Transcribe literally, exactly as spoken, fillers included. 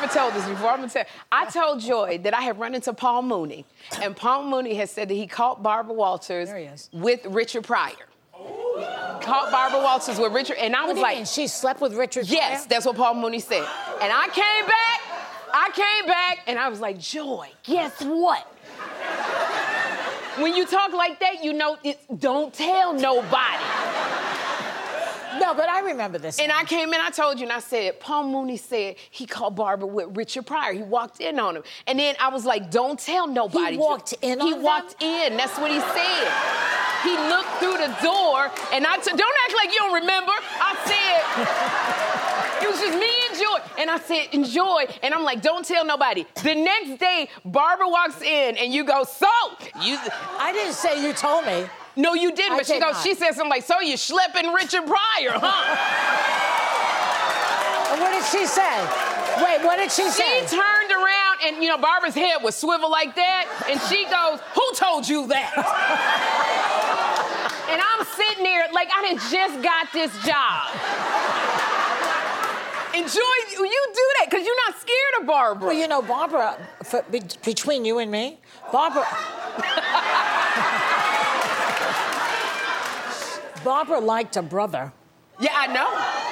told this before. I'm gonna tell. I told Joy that I had run into Paul Mooney, and Paul Mooney had said that he caught Barbara Walters with Richard Pryor. Caught Barbara Walters with Richard, and I was what do you like, mean? She slept with Richard Pryor? Yes, that's what Paul Mooney said. And I came back, I came back, and I was like, Joy, guess what? When you talk like that, you know, it's, don't tell nobody. No, but I remember this. And now. I came in, I told you, and I said, Paul Mooney said he caught Barbara with Richard Pryor. He walked in on him. And then I was like, don't tell nobody. He walked in He on walked them? in, that's what he said. He looked through the door, and I t- don't act like you don't remember. I said, it was just me and Joy. And I said, enjoy. And I'm like, don't tell nobody. The next day, Barbara walks in, and you go, so, you... I didn't say you told me. No, you didn't, I but she did goes, not. she said something like, so you schlepping Richard Pryor, huh? And what did she say? Wait, what did she, she say? She turned around, and, you know, Barbara's head was swivel like that, and she goes, who told you that? And I'm sitting there like I done just got this job. And Joy, you do that because you're not scared of Barbara. Well, you know, Barbara, for, be, between you and me, Barbara... Barbara liked her brother. Yeah, I know.